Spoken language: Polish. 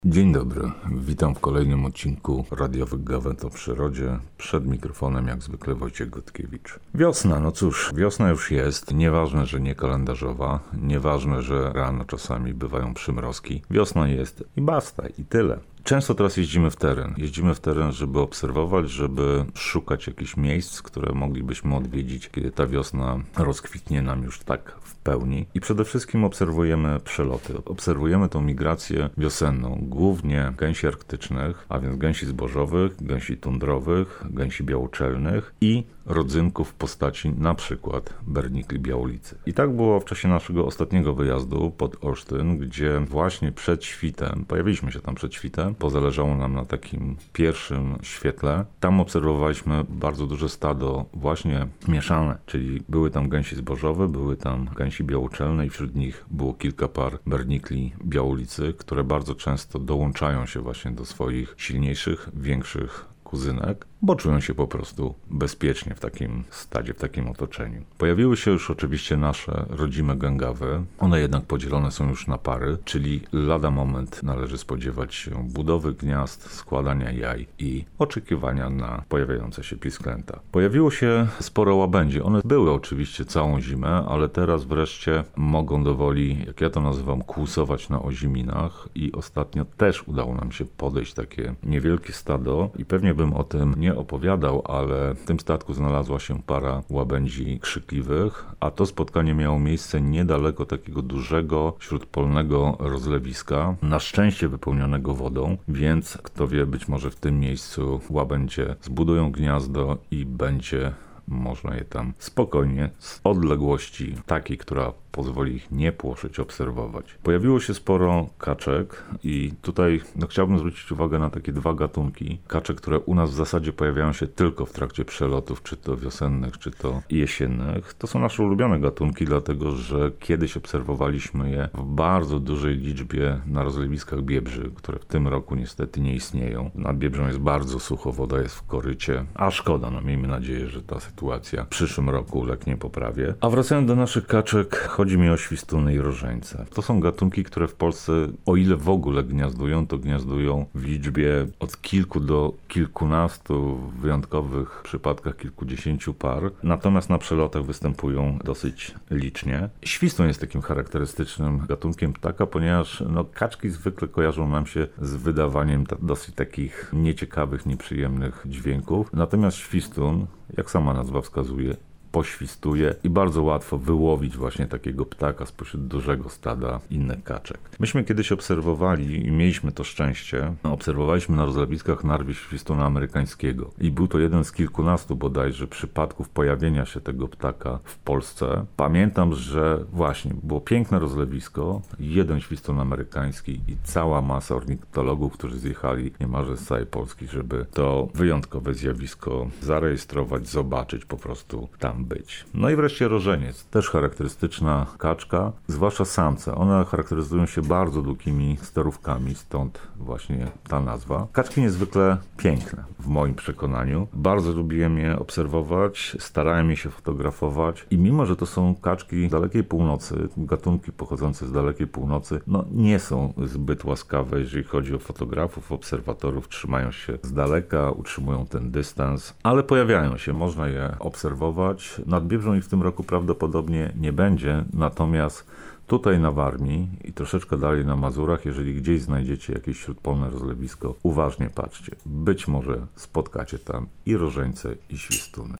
Dzień dobry, witam w kolejnym odcinku radiowych gawęd o przyrodzie. Przed mikrofonem jak zwykle Wojciech Gutkiewicz. Wiosna, no cóż, wiosna już jest. Nieważne, że nie kalendarzowa, nieważne, że rano czasami bywają przymrozki. Wiosna jest i basta, i tyle. Często teraz jeździmy w teren. Jeździmy w teren, żeby obserwować, żeby szukać jakichś miejsc, które moglibyśmy odwiedzić, kiedy ta wiosna rozkwitnie nam już tak w pełni. I przede wszystkim obserwujemy przeloty. Obserwujemy tą migrację wiosenną, głównie gęsi arktycznych, a więc gęsi zbożowych, gęsi tundrowych, gęsi białoczelnych i rodzynków w postaci na przykład bernikli białolicy. I tak było w czasie naszego ostatniego wyjazdu pod Olsztyn, gdzie właśnie przed świtem, pojawiliśmy się tam przed świtem, bo zależało nam na takim pierwszym świetle. Tam obserwowaliśmy bardzo duże stado właśnie mieszane, czyli były tam gęsi zbożowe, były tam gęsi białoczelne i wśród nich było kilka par bernikli białolicy, które bardzo często dołączają się właśnie do swoich silniejszych, większych kuzynek, bo czują się po prostu bezpiecznie w takim stadzie, w takim otoczeniu. Pojawiły się już oczywiście nasze rodzime gęgawy. One jednak podzielone są już na pary, czyli lada moment należy spodziewać się budowy gniazd, składania jaj i oczekiwania na pojawiające się pisklęta. Pojawiło się sporo łabędzi. One były oczywiście całą zimę, ale teraz wreszcie mogą dowoli, jak ja to nazywam, kłusować na oziminach i ostatnio też udało nam się podejść takie niewielkie stado i pewnie bym o tym nie opowiadał, ale w tym statku znalazła się para łabędzi krzykliwych, a to spotkanie miało miejsce niedaleko takiego dużego śródpolnego rozlewiska, na szczęście wypełnionego wodą, więc kto wie, być może w tym miejscu łabędzie zbudują gniazdo i będzie można je tam spokojnie z odległości takiej, która pozwoli ich nie płoszyć, obserwować. Pojawiło się sporo kaczek i tutaj chciałbym zwrócić uwagę na takie dwa gatunki. Kaczek, które u nas w zasadzie pojawiają się tylko w trakcie przelotów, czy to wiosennych, czy to jesiennych. To są nasze ulubione gatunki, dlatego że kiedyś obserwowaliśmy je w bardzo dużej liczbie na rozlewiskach biebrzy, które w tym roku niestety nie istnieją. Nad Biebrzą jest bardzo sucho, woda jest w korycie, a szkoda, no miejmy nadzieję, że ta sytuacja w przyszłym roku ulegnie poprawie. A wracając do naszych kaczek, chodzi mi o świstuny i różańce. To są gatunki, które w Polsce, o ile w ogóle gniazdują, to gniazdują w liczbie od kilku do kilkunastu, w wyjątkowych przypadkach kilkudziesięciu par. Natomiast na przelotach występują dosyć licznie. Świstun jest takim charakterystycznym gatunkiem ptaka, ponieważ kaczki zwykle kojarzą nam się z wydawaniem dosyć takich nieciekawych, nieprzyjemnych dźwięków. Natomiast świstun, jak sama nazwa wskazuje, poświstuje i bardzo łatwo wyłowić właśnie takiego ptaka spośród dużego stada innych kaczek. Myśmy kiedyś obserwowali i mieliśmy to szczęście, obserwowaliśmy na rozlewiskach narwie świstuna amerykańskiego i był to jeden z kilkunastu bodajże przypadków pojawienia się tego ptaka w Polsce. Pamiętam, że właśnie było piękne rozlewisko, jeden świstun amerykański i cała masa ornitologów, którzy zjechali niemalże z całej Polski, żeby to wyjątkowe zjawisko zarejestrować, zobaczyć, po prostu tam być. No i wreszcie rożeniec, też charakterystyczna kaczka, zwłaszcza samce. One charakteryzują się bardzo długimi sterówkami, stąd właśnie ta nazwa. Kaczki niezwykle piękne, w moim przekonaniu. Bardzo lubiłem je obserwować, starałem je się fotografować i mimo, że to są kaczki z dalekiej północy, gatunki pochodzące z dalekiej północy, nie są zbyt łaskawe, jeżeli chodzi o fotografów, obserwatorów, trzymają się z daleka, utrzymują ten dystans, ale pojawiają się, można je obserwować. Nad Biebrzą ich w tym roku prawdopodobnie nie będzie, natomiast tutaj na Warmii i troszeczkę dalej na Mazurach, jeżeli gdzieś znajdziecie jakieś śródpolne rozlewisko, uważnie patrzcie. Być może spotkacie tam i rożeńce, i świstuny.